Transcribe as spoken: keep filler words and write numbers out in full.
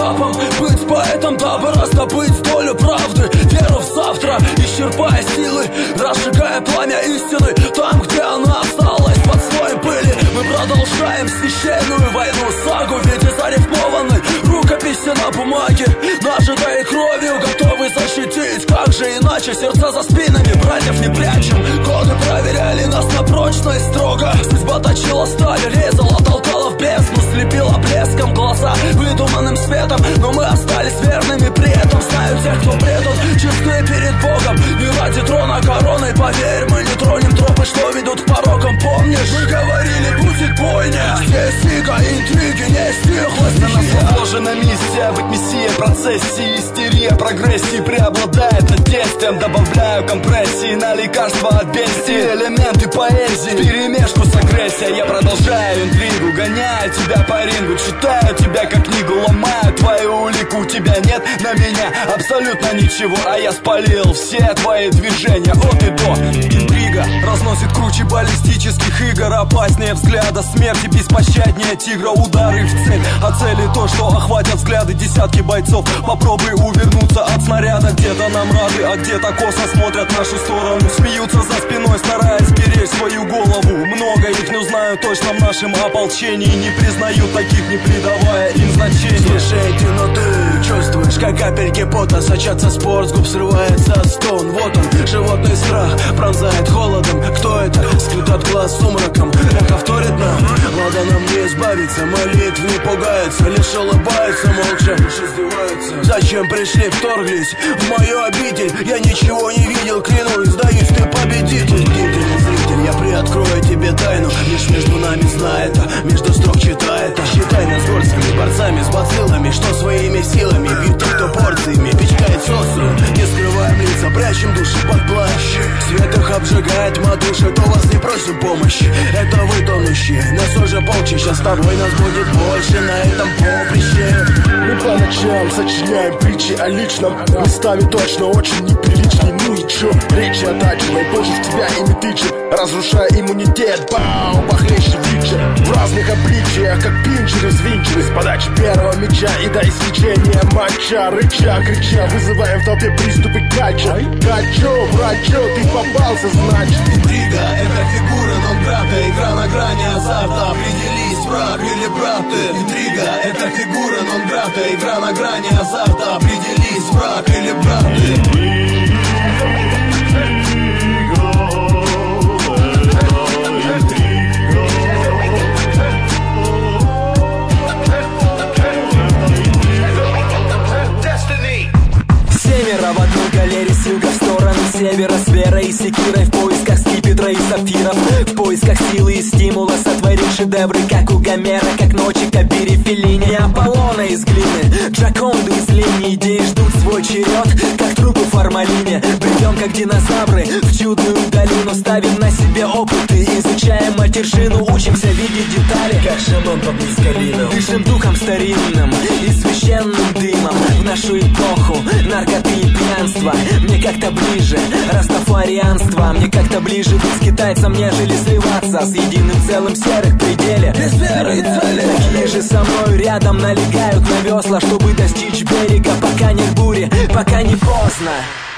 этапом. Быть поэтом, дабы раздобыть долю правды, веру в завтра, исчерпая силы, разжигая пламя истины там, где она осталась под слоем пыли. Мы продолжаем священную войну, сагу в виде зарифмованной рукописи на бумаге, нажитой кровью, готовы защитить. Как же иначе, сердца за спинами, братьев не прячем. Годы проверяли нас на прочность строго. Судьба точила сталь, резала, толкала в бездну, слепила блеском глаза выдуманным светом. Но мы остались верными при этом. Знаю тех, кто предан, честны перед Богом. Не ради трона короной, поверь, мы не тронем тропы, что ведут к порокам. Помнишь, мы говорили, будет бойня. Здесь сика, интриги, не стихла стихия. На нас возложена миссия быть мессией процессии. Истерия прогрессии преобладает над действием. Добавляю компрессии на лекарства от бестии. Элементы поэзии вперемешку с агрессией. Я продолжаю интригу, гоняю тебя по рингу, читаю тебя как книгу, ломаю твою улику. У тебя нет на меня абсолютно ничего, а я спалил все твои движения от и до. Интрига разносит круче баллистических игр, опаснее взгляда смерти, беспощаднее тигра. Удары в цель, а цели то, что охватят взгляды десятки бойцов. Попробуй увернуться от снаряда. Где-то нам рады, а где-то косо смотрят в нашу сторону. Смеются за спиной, стараясь беречь свою голову. Много их, но знаю точно в нашем ополчении. Не признаю таких, не придавая им значения. Слушайте, но ты чувствуешь, как капельки пота сочатся с пор, с губ срывается стон. Вот он, животный страх, пронзает холодом. Кто это? Скрыт от глаз сумраком. Эхо вторит нам, ладно, нам не избавиться. Молитв не пугается, лишь улыбается молча, лишь издевается. Зачем пришли, вторглись в мою обитель? Я ничего не видел, клянусь, сдаюсь, ты победитель. Бдительный зритель, я приоткрою тебе тайну. Лишь между нами знает, а между строк читает. А считай нас горскими борцами с бациллами, что своими силами бьют тех, кто порциями пичкает социум. Не скрываем лица, прячем души под плащ. Свет их обжигает мадуши, то вас не просим помощи. Это вы тонущие, нас уже полчища. С тобой нас будет больше на этом поприще. Мы по ночам сочиняем притчи о личном. Местами точно очень неприличный. Ну и чё, речи оттачивай, позже в тебя ими тычет, разрушая иммунитет, бау, похлеще вича. В разных обличиях, как пинчеры свинчеры. С подачи первого мяча и до истечения матча. Рыча, крича, вызываем в толпе приступы кача. Качо, врачо, ты попался, значит. Интрига — это фигура нон-грата, игра на грани азарта. Определись, враг или брат ты. Интрига — это фигура нон-грата, игра на грани азарта. Определись, враг или брат ты. Семеро в одной галере с юга в сторону севера, с верой и секирой в поисках скипетра и сапфиров, в поисках силы и стимула сотворить шедевры, как у Гомера, как ночи Кабири Феллини, Аполлона из глины, Джаконду из линии. Идеи ждут свой черед, как трупы в формалине. Бредем, как динозавры, в чудную долину, ставим на себе опыты, изучаем матершину, учимся видеть детали, как шаман под мискалином. Дышим духом старинным и священным дымом в нашу эпоху наркоты и пьянства. Мне как-то ближе растафарианство, мне как-то ближе быть с китайцем, нежели сливаться с единым целым в серых пределе. Без веры и цели. Такие же со мной рядом налегают на весла, чтобы достичь берега, пока нет бури, пока не поздно.